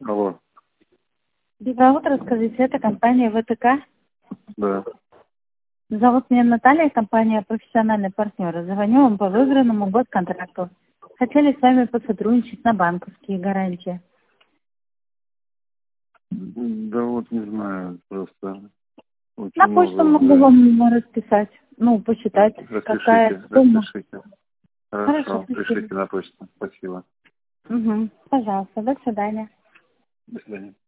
Алло. Доброе утро, скажите, это компания ВТК. Да. Зовут меня Наталья, компания «Профессиональный партнер». Звоню вам по выигранному госконтракту. Хотели с вами посотрудничать на банковские гарантии. Да вот не знаю, просто очень На почту много могу уже. вам расписать, посчитать, какая сумма. Распишите. Хорошо, Хорошо, спасибо. пришлите на почту. Спасибо. Угу. Пожалуйста, до свидания. До свидания.